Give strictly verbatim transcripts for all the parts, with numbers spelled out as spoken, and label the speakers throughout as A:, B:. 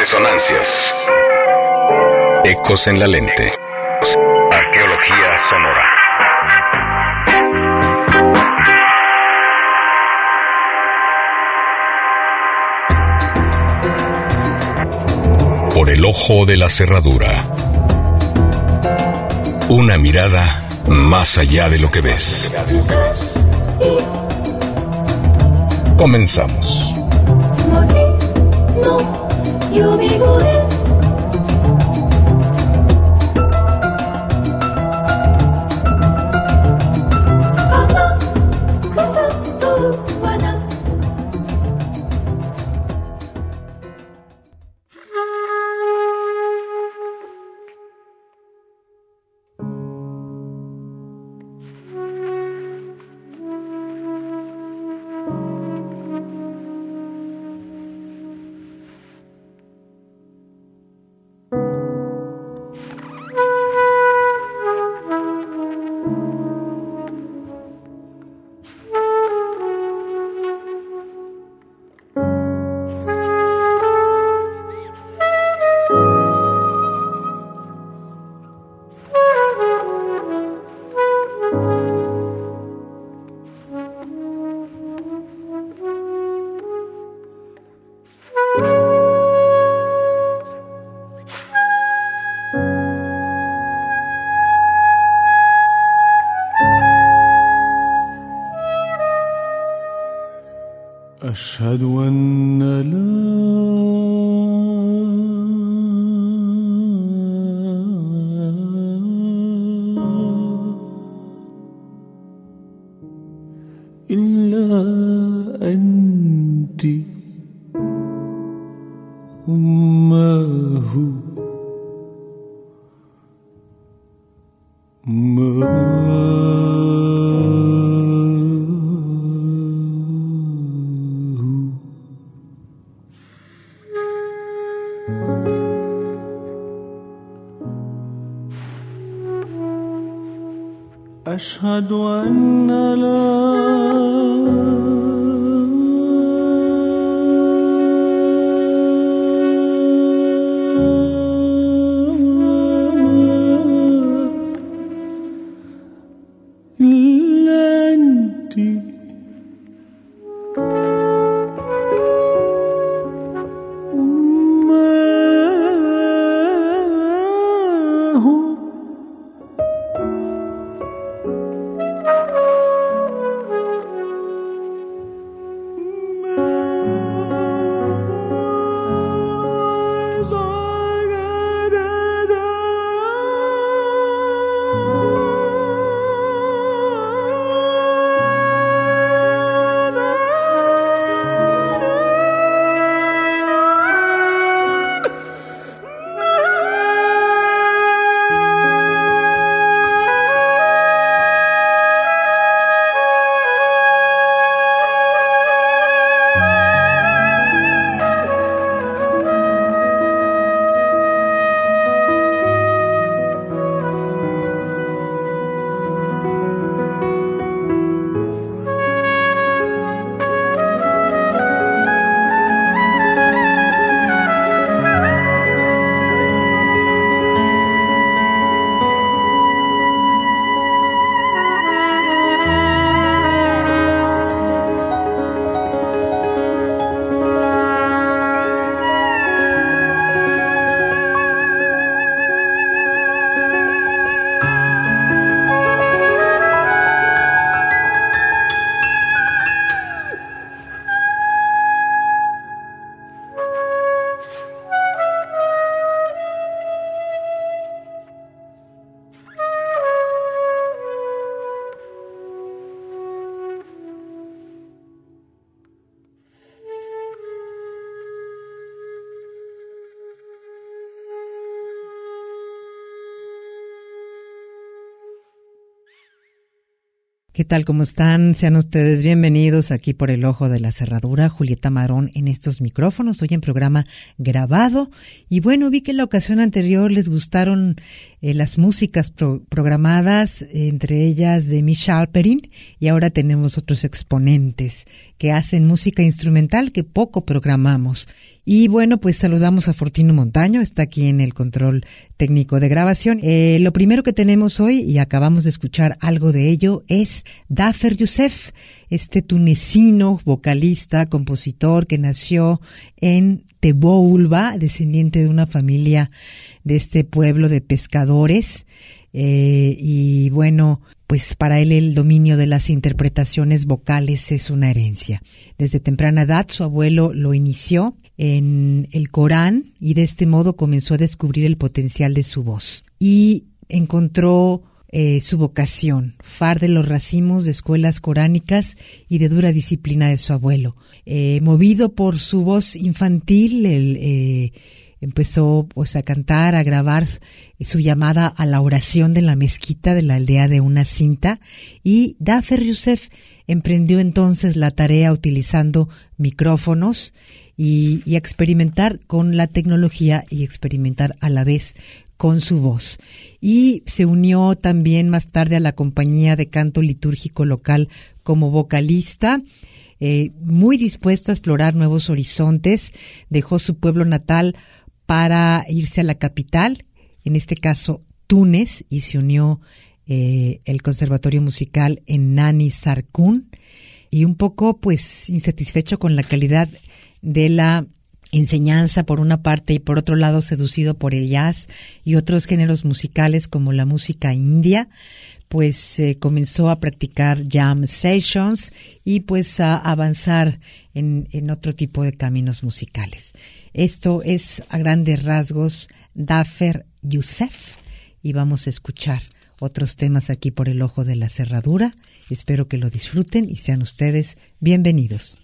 A: Resonancias. Ecos en la lente. Arqueología sonora. Por el ojo de la cerradura. Una mirada más allá de lo que ves. Comenzamos.
B: أشهد أن لا إلا أنت أماه أشهد أن لا إلا أنت
C: ¿Qué tal? ¿Cómo están? Sean ustedes bienvenidos aquí por el ojo de la cerradura. Julieta Madrón en estos micrófonos, hoy en programa grabado. Y bueno, vi que en la ocasión anterior les gustaron eh, las músicas pro- programadas, entre ellas de Mish Alperin, y ahora tenemos otros exponentes que hacen música instrumental que poco programamos. Y bueno, pues saludamos a Fortino Montaño, está aquí en el control técnico de grabación. Eh, lo primero que tenemos hoy, y acabamos de escuchar algo de ello, es Dafer Youssef, este tunecino, vocalista, compositor que nació en Teboulba, descendiente de una familia de este pueblo de pescadores. Eh, y bueno, pues para él el dominio de las interpretaciones vocales es una herencia. Desde temprana edad su abuelo lo inició en el Corán y de este modo comenzó a descubrir el potencial de su voz. Y encontró eh, su vocación, far de los racimos de escuelas coránicas y de dura disciplina de su abuelo. Eh, movido por su voz infantil, el eh, empezó pues a cantar, a grabar su llamada a la oración de la mezquita de la aldea de una cinta, y Dafer Youssef emprendió entonces la tarea utilizando micrófonos y, y experimentar con la tecnología y experimentar a la vez con su voz. Y se unió también más tarde a la compañía de canto litúrgico local como vocalista. Eh, muy dispuesto a explorar nuevos horizontes, dejó su pueblo natal para irse a la capital, en este caso Túnez, y se unió eh, el Conservatorio Musical en Nani Sarkun, y un poco pues insatisfecho con la calidad de la enseñanza por una parte y por otro lado seducido por el jazz y otros géneros musicales como la música india, pues eh, comenzó a practicar jam sessions y pues a avanzar en, en otro tipo de caminos musicales. Esto es a grandes rasgos Dafer Youssef y vamos a escuchar otros temas aquí por el ojo de la cerradura. Espero que lo disfruten y sean ustedes bienvenidos.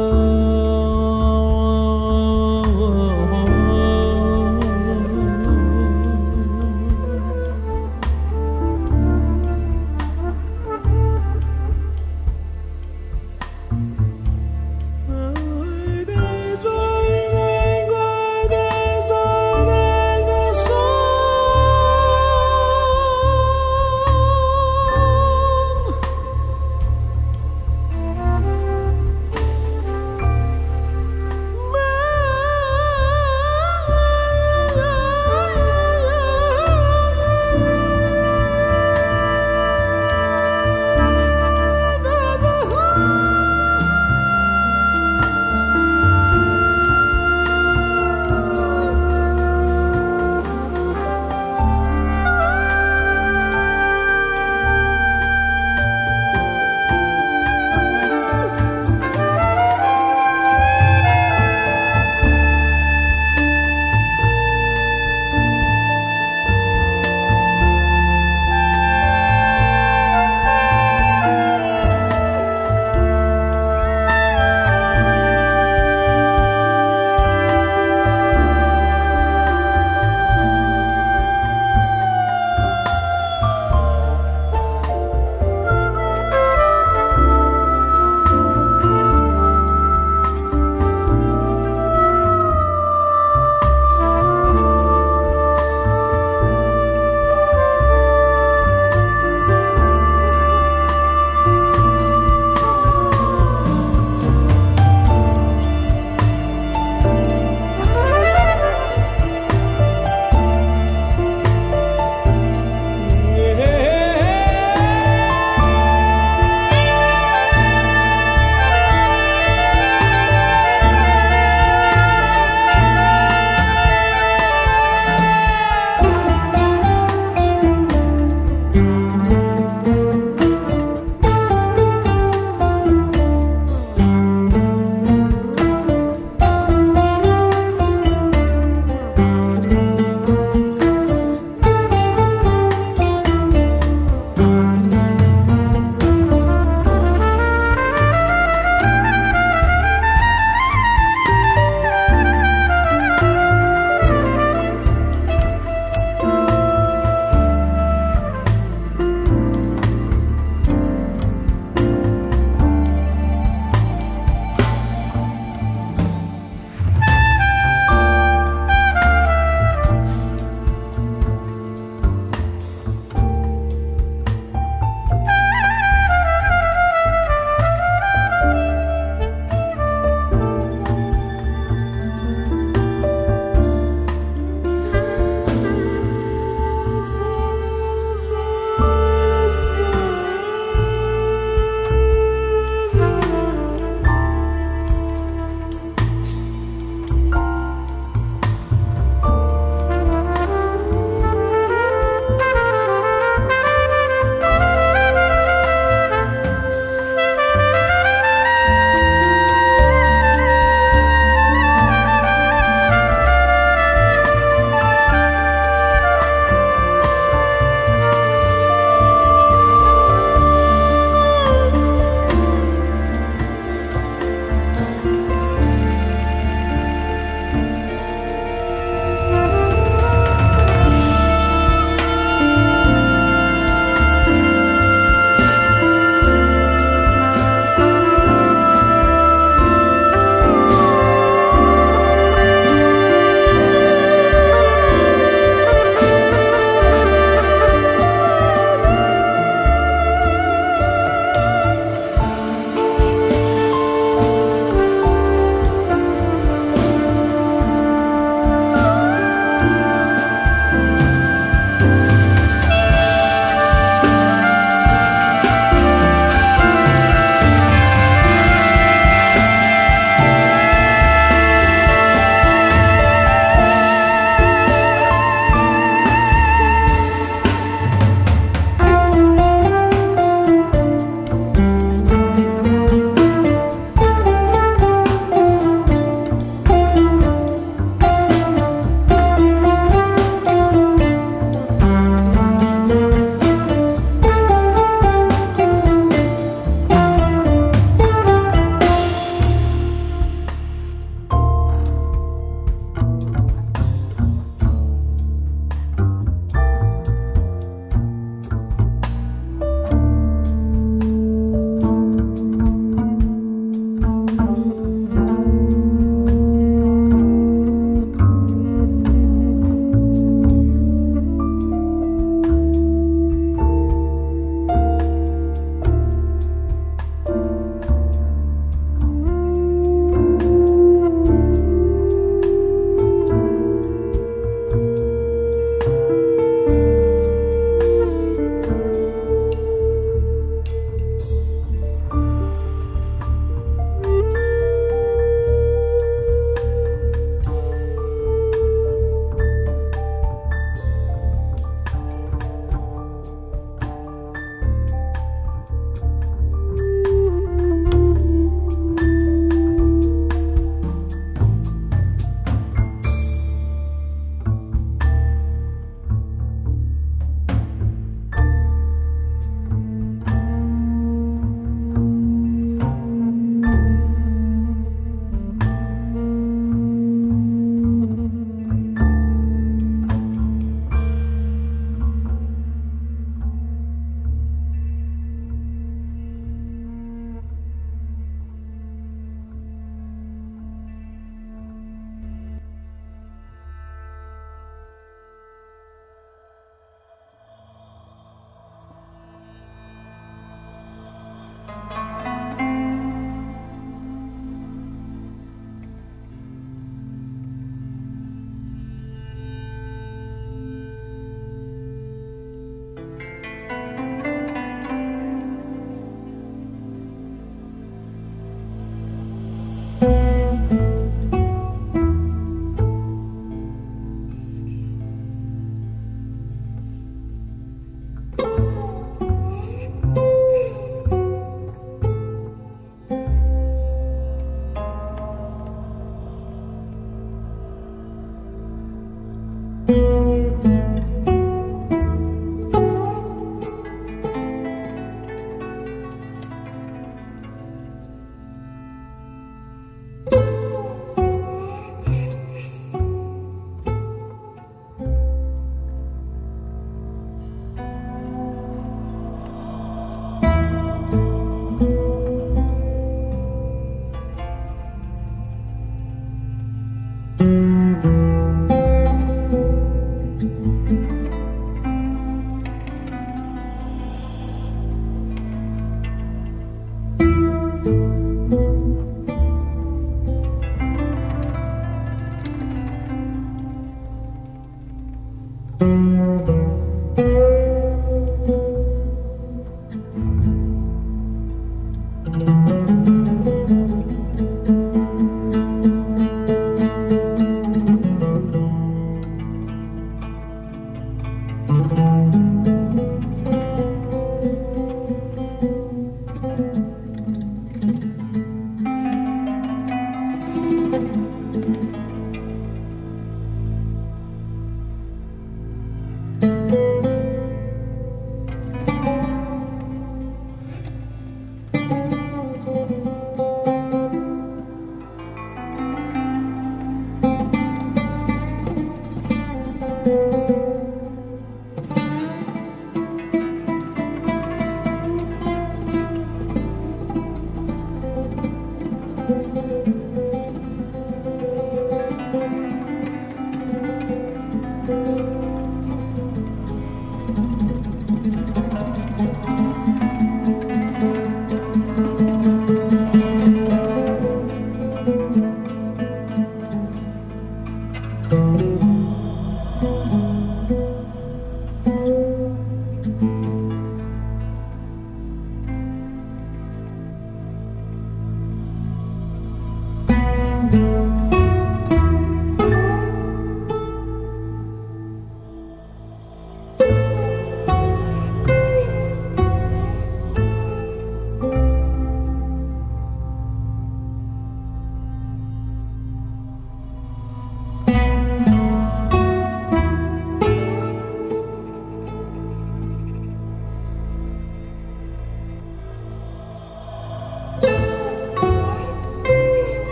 B: Oh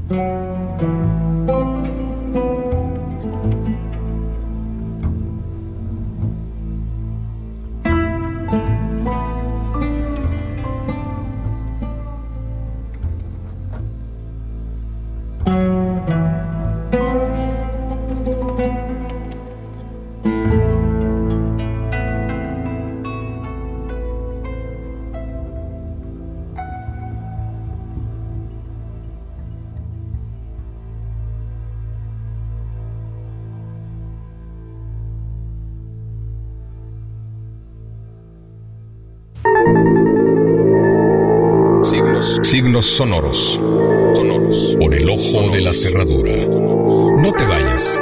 A: Signos sonoros. Sonoros. Por el ojo de la cerradura. No te vayas.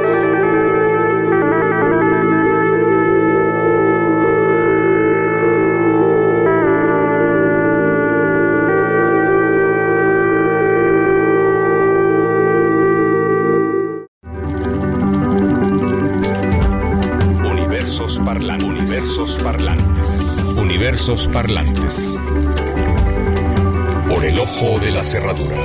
A: Universos parlantes. Universos parlantes. Universos parlantes. Por el ojo de la cerradura.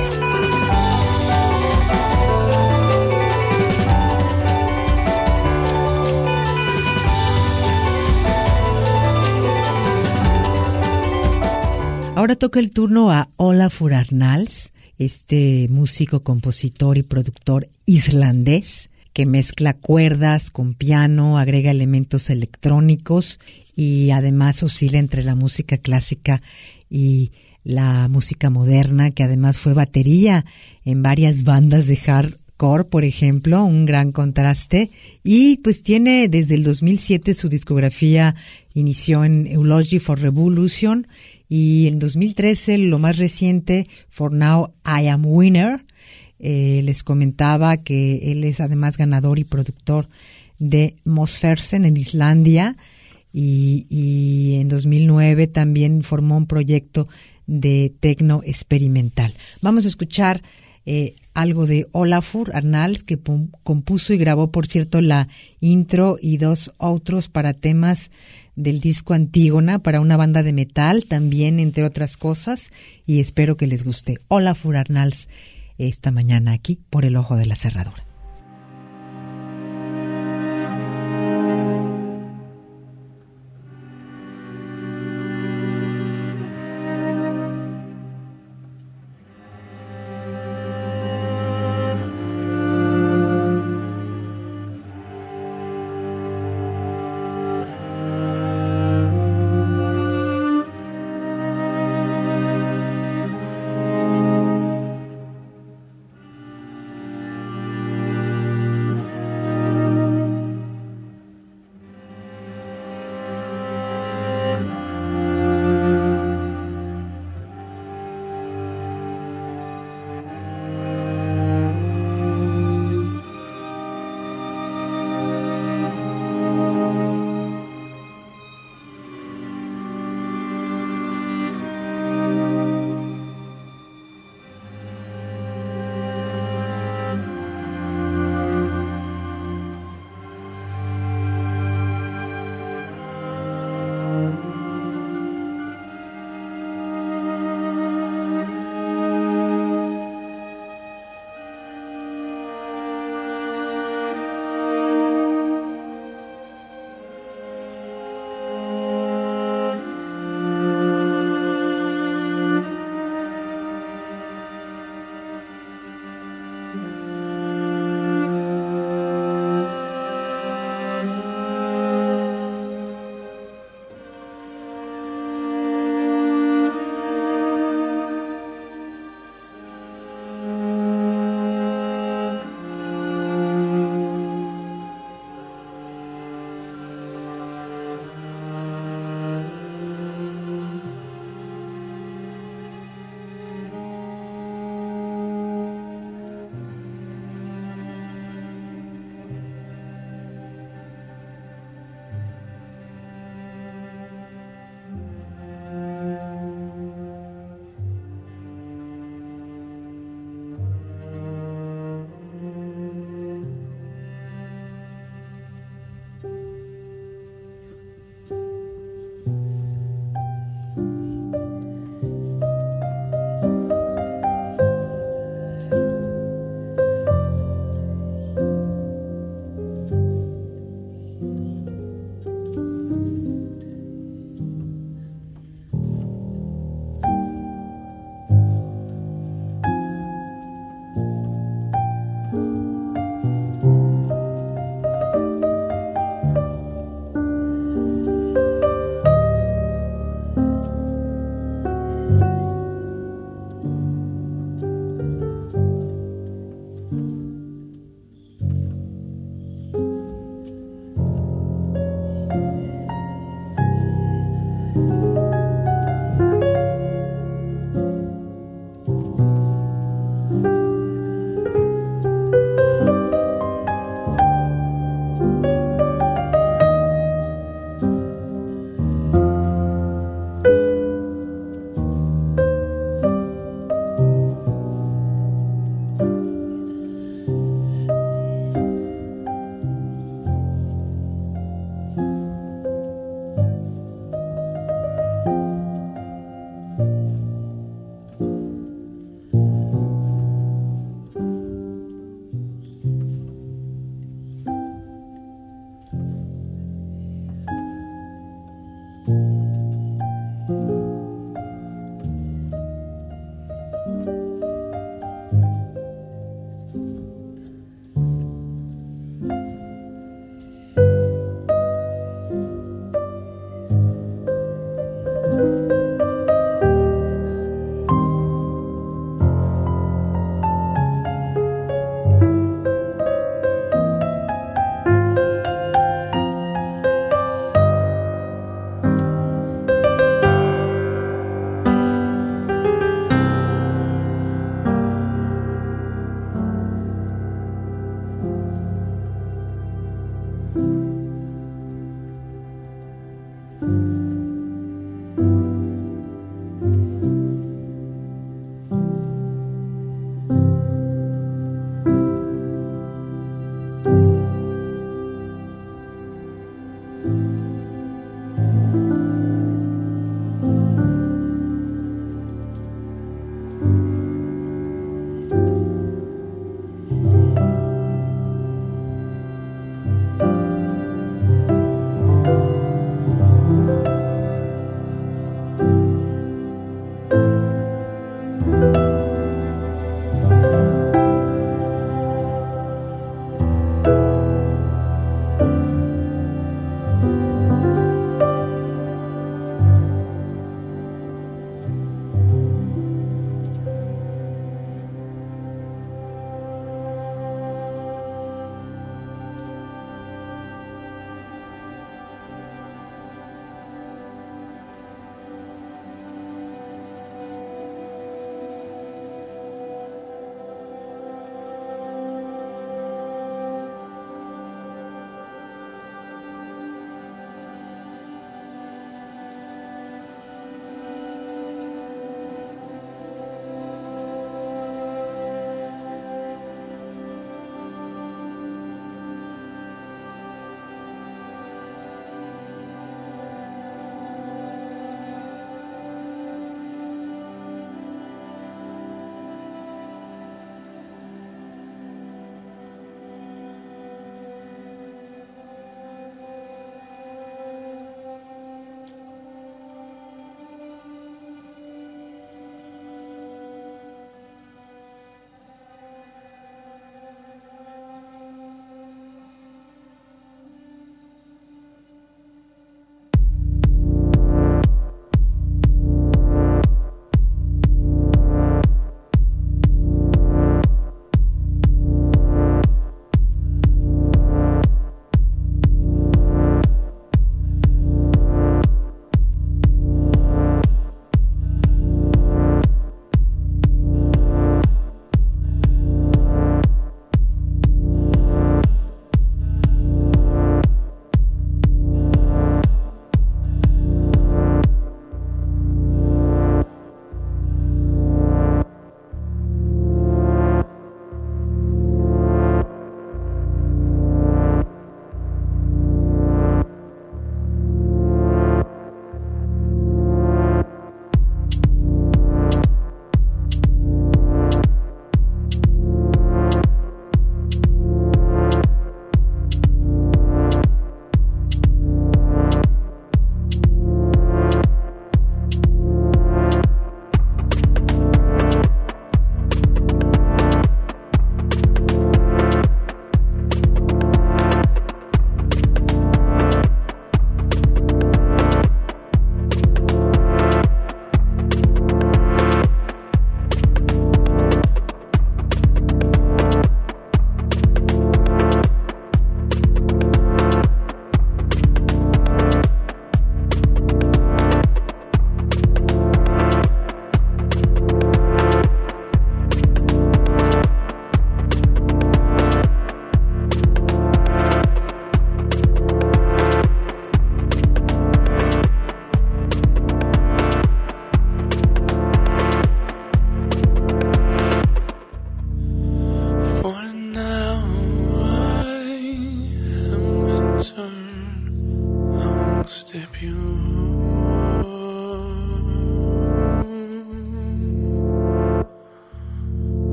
C: Ahora toca el turno a Ólafur Arnalds, este músico, compositor y productor islandés que mezcla cuerdas con piano, agrega elementos electrónicos y además oscila entre la música clásica y la música moderna, que además fue batería en varias bandas de hardcore, por ejemplo, un gran contraste. Y pues tiene desde el dos mil siete su discografía inició en Eulogy for Revolution y en dos mil trece lo más reciente, For Now I Am Winner. Eh, les comentaba que él es además ganador y productor de Mosfersen en Islandia y, y en dos mil nueve también formó un proyecto de tecno experimental. Vamos a escuchar eh, algo de Ólafur Arnalds, que pum, compuso y grabó, por cierto, la intro y dos otros para temas del disco Antígona para una banda de metal, también entre otras cosas, y espero que les guste. Ólafur Arnalds esta mañana aquí por el ojo de la cerradura.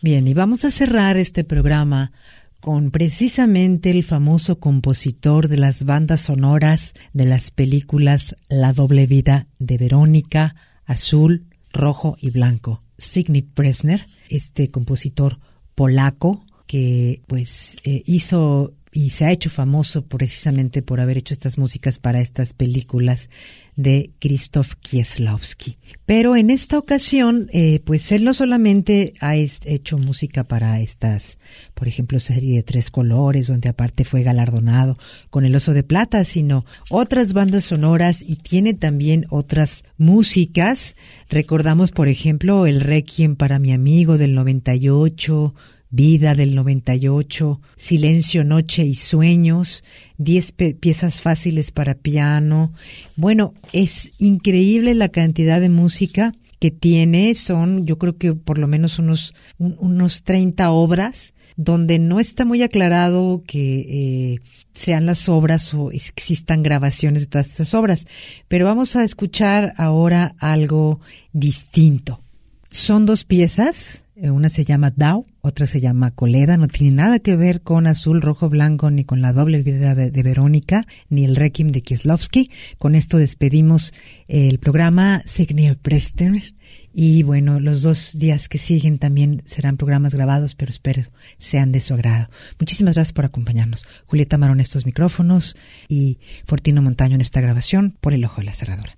C: Bien, y vamos a cerrar este programa con precisamente el famoso compositor de las bandas sonoras de las películas La doble vida de Verónica, Azul, Rojo y Blanco, Zbigniew Brezsner, este compositor polaco que pues eh, hizo y se ha hecho famoso precisamente por haber hecho estas músicas para estas películas de Krzysztof Kieślowski. Pero en esta ocasión, eh, pues él no solamente ha hecho música para estas, por ejemplo, serie de Tres Colores, donde aparte fue galardonado con el Oso de Plata, sino otras bandas sonoras y tiene también otras músicas. Recordamos, por ejemplo, el Requiem para mi amigo del noventa y ocho, Vida del noventa y ocho, Silencio, Noche y Sueños, diez pe- piezas fáciles para piano. Bueno, es increíble la cantidad de música que tiene. Son, yo creo que por lo menos unos, un, unos treinta obras, donde no está muy aclarado que eh, sean las obras o existan grabaciones de todas estas obras. Pero vamos a escuchar ahora algo distinto. Son dos piezas. Una se llama Dao, otra se llama Coleda, no tiene nada que ver con Azul, Rojo, Blanco, ni con La doble vida de, de Verónica, ni el Requiem de Kieślowski. Con esto despedimos el programa Zbigniew Brezsner. Y bueno, los dos días que siguen también serán programas grabados, pero espero sean de su agrado. Muchísimas gracias por acompañarnos. Julieta Marón en estos micrófonos y Fortino Montaño en esta grabación por El Ojo de la Cerradura.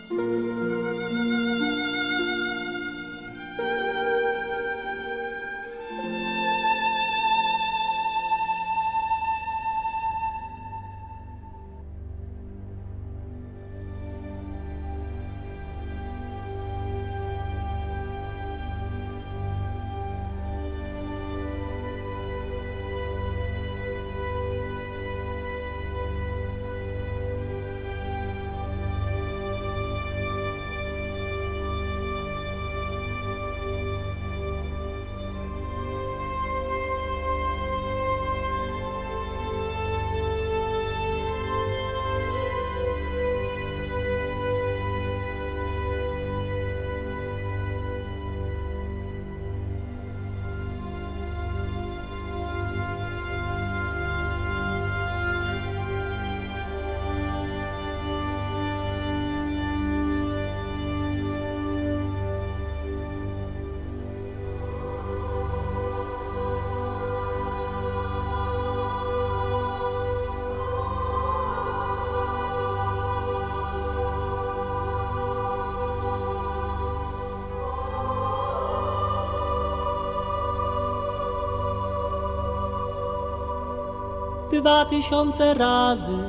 D: Dwa tysiące razy,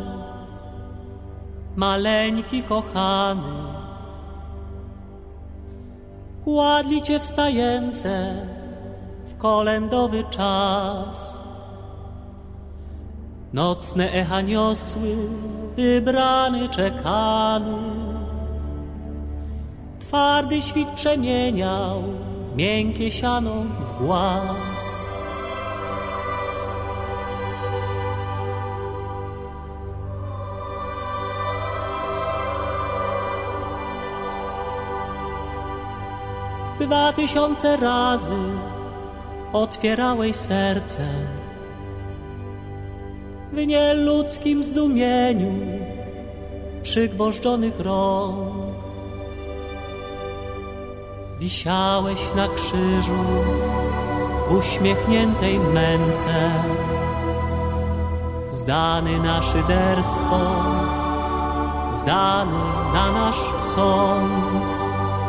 D: maleńki kochany, kładli cię wstające w kolędowy czas. Nocne echa niosły, wybrany, czekany. Twardy świt przemieniał miękkie siano w głaz. Dwa tysiące razy otwierałeś serce w nieludzkim zdumieniu przygwożdżonych rąk. Wisiałeś na krzyżu w uśmiechniętej męce, zdany na szyderstwo, zdany na nasz sąd.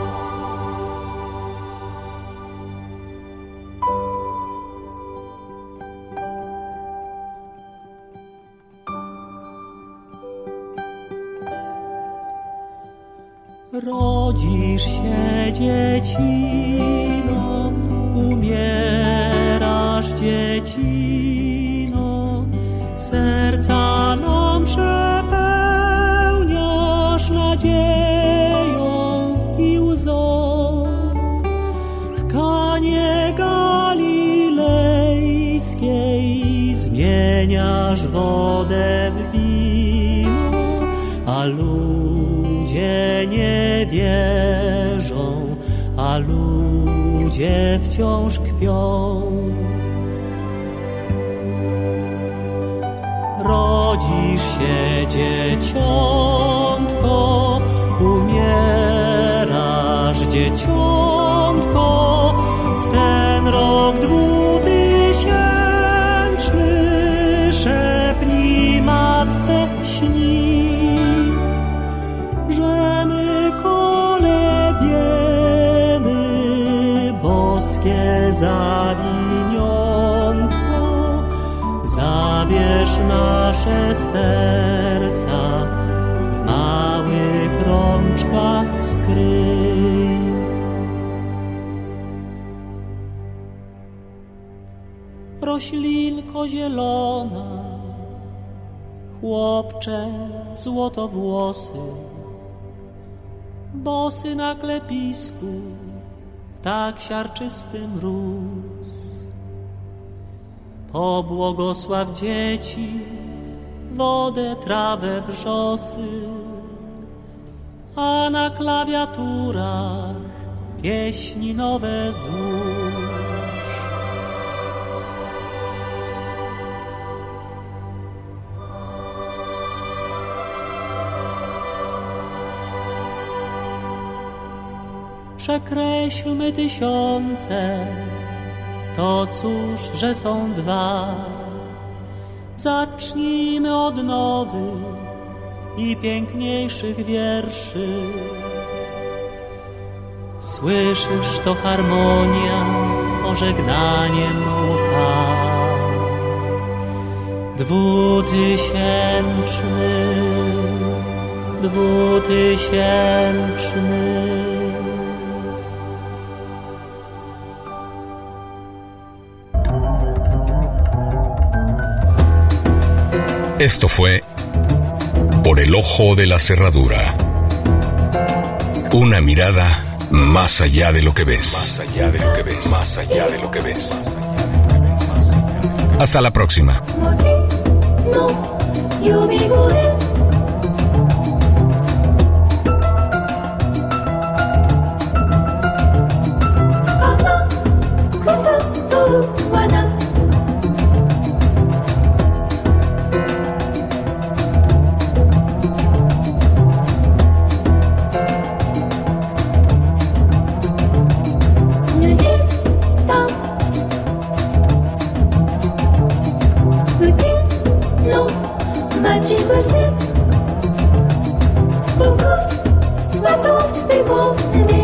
D: Rodzisz się, dziecino, umierasz, dziecino, serca nam przepełniasz nadzieją i łzą. W Kanie Galilejskiej zmieniasz wodę w wino, a ludzie nie wierzą, a ludzie wciąż kpią. Rodzisz się, dzieciątko, umierasz, dzieciątko, w ten rok dwutysięczny szepnij matce, śni, że my kolebiemy boskie zawiniątko. Zabierz nasze serca, w małych rączkach skryj. Roślinko zielona, chłopcze złotowłosy, bosy na klepisku, w tak siarczystym rósł. Pobłogosław dzieci, wodę, trawę, wrzosy, a na klawiaturach pieśni nowe złóż. Przekreślmy tysiące, to cóż, że są dwa. Zacznijmy od nowych i piękniejszych wierszy. Słyszysz, to harmonia pożegnaniem łka. Dwutysięczny, dwutysięczny.
A: Esto fue Por el Ojo de la Cerradura. Una mirada más allá de lo que ves. Más allá de lo que ves. Más allá de lo que ves. Hasta la próxima.
E: Beaucoup, bateaux, des gros, des